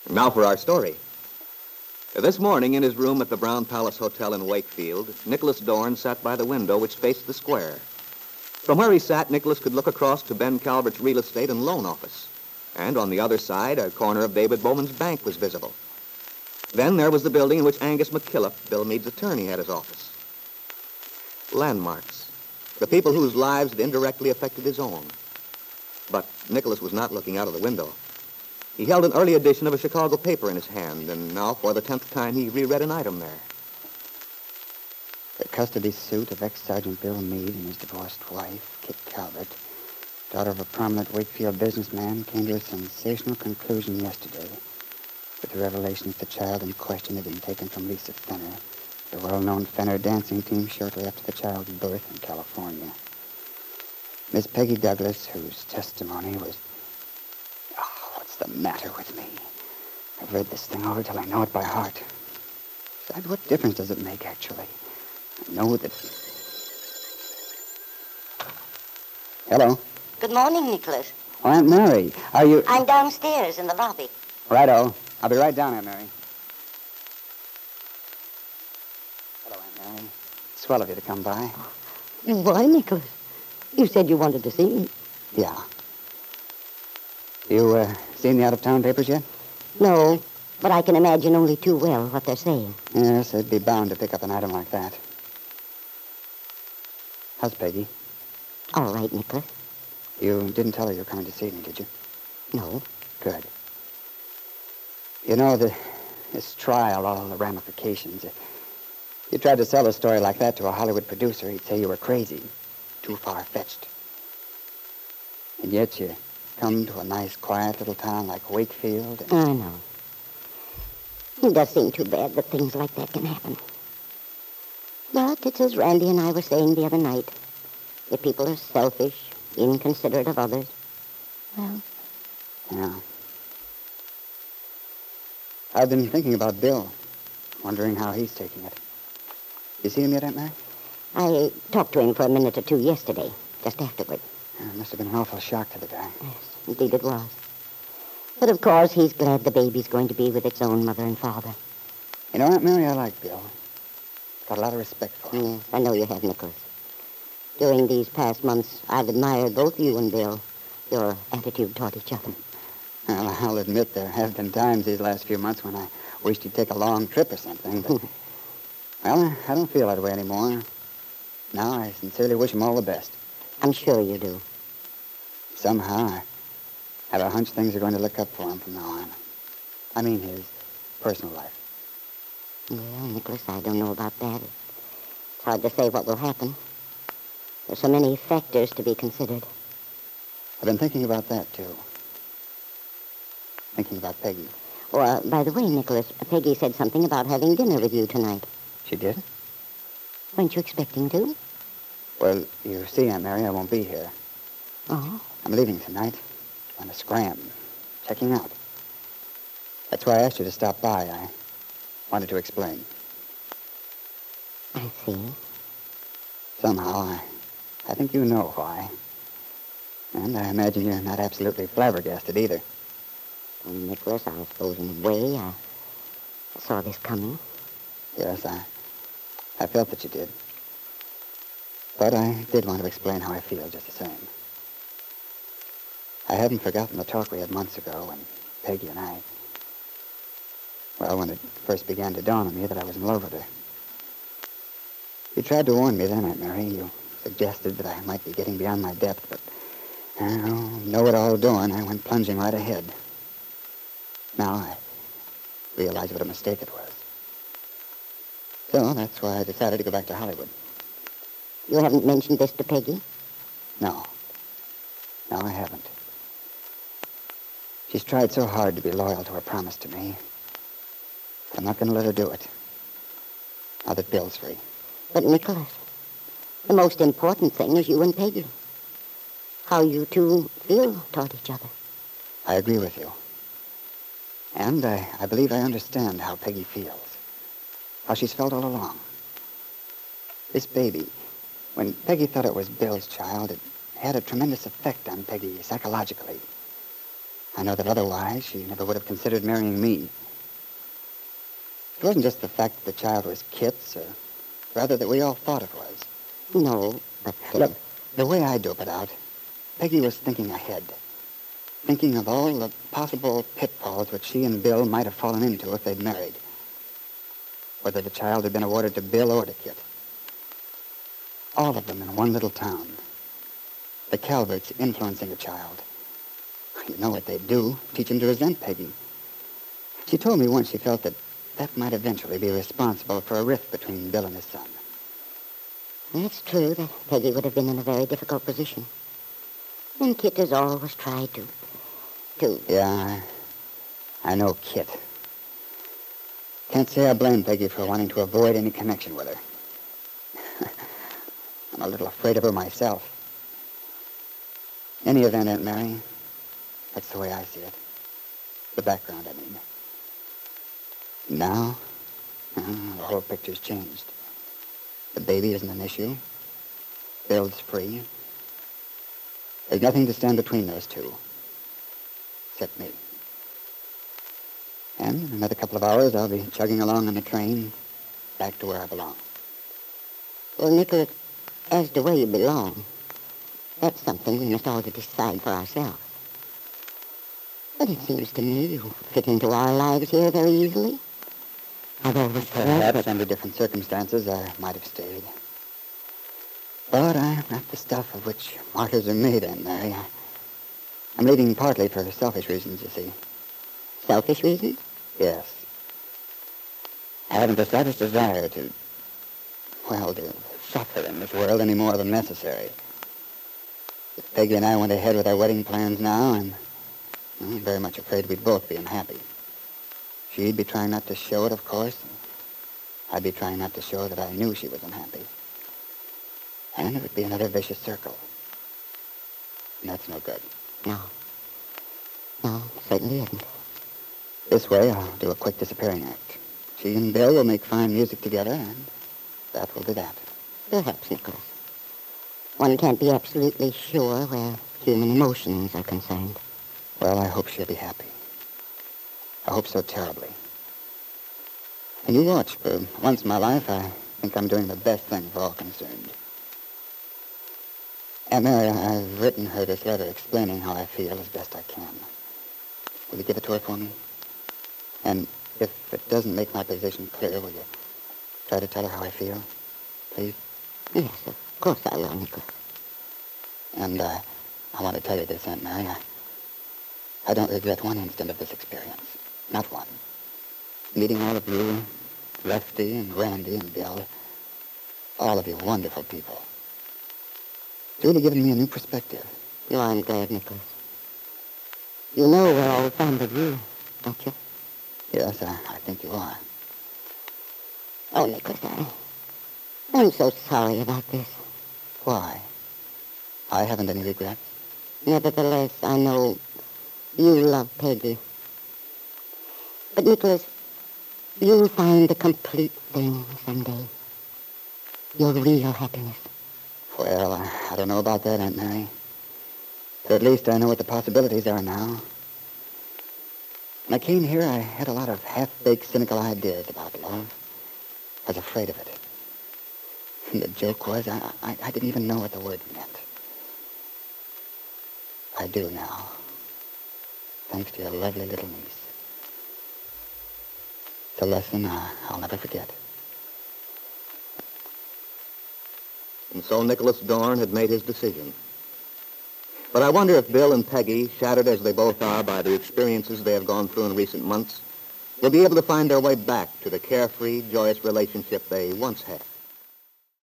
Now for our story. This morning, in his room at the Brown Palace Hotel in Wakefield, Nicholas Dorn sat by the window which faced the square. From where he sat, Nicholas could look across to Ben Calvert's real estate and loan office. And on the other side, a corner of David Bowman's bank was visible. Then there was the building in which Angus McKillop, Bill Meade's attorney, had his office. Landmarks. The people whose lives had indirectly affected his own. But Nicholas was not looking out of the window. He held an early edition of a Chicago paper in his hand, and now for the 10th time he reread an item there. The custody suit of ex-Sergeant Bill Meade and his divorced wife, Kit Calvert, daughter of a prominent Wakefield businessman, came to a sensational conclusion yesterday with the revelation that the child in question had been taken from Lisa Fenner, the well-known Fenner dancing team, shortly after the child's birth in California. Miss Peggy Douglas, whose testimony was... Oh, what's the matter with me? I've read this thing over till I know it by heart. Besides, what difference does it make, actually? I know that... Hello. Good morning, Nicholas. Oh, Aunt Mary, are you... I'm downstairs in the lobby. Righto. I'll be right down, Aunt Mary. Hello, Aunt Mary. Swell of you to come by. Why, Nicholas? You said you wanted to see me. Yeah. You, seen the out-of-town papers yet? No, but I can imagine only too well what they're saying. Yes, they'd be bound to pick up an item like that. How's Peggy? All right, Nicholas. You didn't tell her you were coming to see me, did you? No. Good. You know, this trial, all the ramifications. If you tried to sell a story like that to a Hollywood producer, he'd say you were crazy, too far-fetched. And yet you come to a nice, quiet little town like Wakefield and... I know. It does seem too bad that things like that can happen. But it's as Randy and I were saying the other night. If people are selfish, inconsiderate of others, well... Yeah. I've been thinking about Bill, wondering how he's taking it. You seen him yet, Aunt Mary? I talked to him for a minute or two yesterday, just afterward. It must have been an awful shock to the guy. Yes, indeed it was. But of course, he's glad the baby's going to be with its own mother and father. You know, Aunt Mary, I like Bill. Got a lot of respect for him. Yes, I know you have, Nicholas. During these past months, I've admired both you and Bill, your attitude toward each other. Well, I'll admit there have been times these last few months when I wished he'd take a long trip or something, but... well, I don't feel that way anymore. Now I sincerely wish him all the best. I'm sure you do. Somehow, I have a hunch things are going to look up for him from now on. I mean, his personal life. Well, Nicholas, I don't know about that. It's hard to say what will happen. There's so many factors to be considered. I've been thinking about that, too. Thinking about Peggy. Oh, by the way, Nicholas, Peggy said something about having dinner with you tonight. She did? Weren't you expecting to? Well, you see, Aunt Mary, I won't be here. Oh? I'm leaving tonight. On a scram. Checking out. That's why I asked you to stop by. I wanted to explain. I see. Somehow, I think you know why. And I imagine you're not absolutely flabbergasted either. Well, Nicholas, I suppose in a way I saw this coming. Yes, I felt that you did. But I did want to explain how I feel just the same. I hadn't forgotten the talk we had months ago when Peggy and I... Well, when it first began to dawn on me that I was in love with her. You tried to warn me then, Aunt Mary. You suggested that I might be getting beyond my depth, but... know-it-all Dorn, I went plunging right ahead. Now I realize what a mistake it was. So that's why I decided to go back to Hollywood. You haven't mentioned this to Peggy? No. No, I haven't. She's tried so hard to be loyal to her promise to me. I'm not going to let her do it. Now that Bill's free. But, Nicholas, the most important thing is you and Peggy. How you two feel toward each other. I agree with you. And I believe I understand how Peggy feels. How she's felt all along. This baby, when Peggy thought it was Bill's child, it had a tremendous effect on Peggy psychologically. I know that otherwise she never would have considered marrying me. It wasn't just the fact that the child was Kit's, or rather that we all thought it was. No, but... Look, the way I dope it out, Peggy was thinking ahead. Thinking of all the possible pitfalls which she and Bill might have fallen into if they'd married. Whether the child had been awarded to Bill or to Kit. All of them in one little town. The Calverts influencing the child. You know what they'd do, teach him to resent Peggy. She told me once she felt that might eventually be responsible for a rift between Bill and his son. It's true that Peggy would have been in a very difficult position. And Kit has always tried to... Yeah, I know Kit. Can't say I blame Peggy for wanting to avoid any connection with her. I'm a little afraid of her myself. In any event, Aunt Mary, that's the way I see it. The background, I mean. Now, the whole picture's changed. The baby isn't an issue. Bill's free. There's nothing to stand between those two. Except me. And in another couple of hours, I'll be chugging along on the train back to where I belong. Well, Nicholas, as to where you belong, that's something we must all decide for ourselves. But it seems to me you fit into our lives here very easily. I've always thought... Perhaps under different circumstances I might have stayed. But I'm not the stuff of which martyrs are made, Aunt Mary. I'm leaving partly for selfish reasons, you see. Selfish reasons? Yes. I haven't the slightest desire to suffer in this world any more than necessary. If Peggy and I went ahead with our wedding plans now, I'm very much afraid we'd both be unhappy. She'd be trying not to show it, of course. I'd be trying not to show that I knew she was unhappy. And it would be another vicious circle. And that's no good. No, certainly isn't. This way, I'll do a quick disappearing act. She and Bill will make fine music together, and that will be that. Perhaps, Nicholas. One can't be absolutely sure where human emotions are concerned. Well, I hope she'll be happy. I hope so terribly. And you watch. For once in my life, I think I'm doing the best thing for all concerned. Aunt Mary, I've written her this letter explaining how I feel as best I can. Will you give it to her for me? And if it doesn't make my position clear, will you try to tell her how I feel? Please? Yes, of course I will, Nicholas. And I want to tell you this, Aunt Mary. I don't regret one instant of this experience. Not one. Meeting all of you, Lefty and Randy and Bill, all of you wonderful people. It's really given me a new perspective. Oh, I'm glad, Nicholas. You know we're all fond of you, don't you? Yes, I think you are. Oh, Nicholas, I'm so sorry about this. Why? I haven't any regrets. Nevertheless, I know you love Peggy. But, Nicholas, you'll find the complete thing someday. Your real happiness. Well, I don't know about that, Aunt Mary. But at least I know what the possibilities are now. When I came here, I had a lot of half-baked, cynical ideas about love. I was afraid of it. And the joke was, I didn't even know what the word meant. I do now. Thanks to your lovely little niece. It's a lesson I'll never forget. And so Nicholas Dorn had made his decision. But I wonder if Bill and Peggy, shattered as they both are by the experiences they have gone through in recent months, will be able to find their way back to the carefree, joyous relationship they once had.